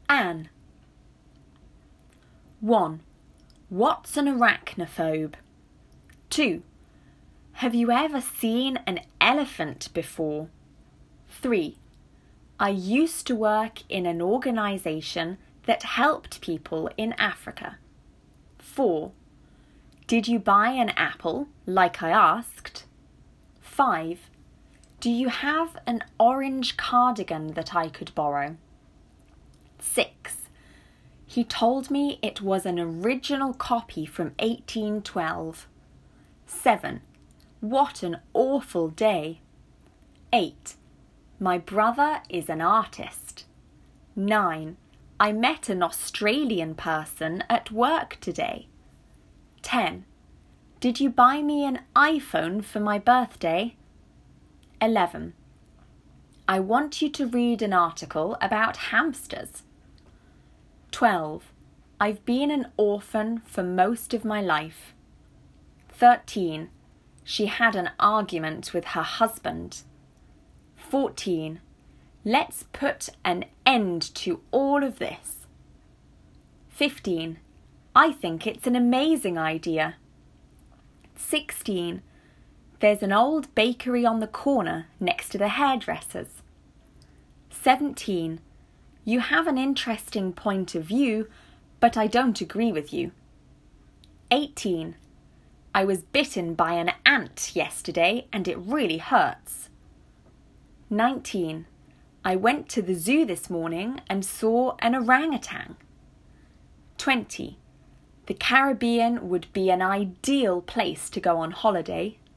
Anne. 1. What's an arachnophobe? 2. Have you ever seen an elephant before? 3. I used to work in an organisation that helped people in Africa. 4. Did you buy an apple, like I asked? 5. Do you have an orange cardigan that I could borrow? 6. He told me it was an original copy from 1812. 7. What an awful day. 8. My brother is an artist. 9. I met an Australian person at work today. 10. Did you buy me an iPhone for my birthday? 11. I want you to read an article about hamsters. 12. I've been an orphan for most of my life. 13. She had an argument with her husband. 14. Let's put an end to all of this. 15. I think it's an amazing idea. 16. There's an old bakery on the corner next to the hairdressers. 17. You have an interesting point of view, but I don't agree with you. 18. I was bitten by an ant yesterday and it really hurts. 19. I went to the zoo this morning and saw an orangutan. 20. The Caribbean would be an ideal place to go on holiday.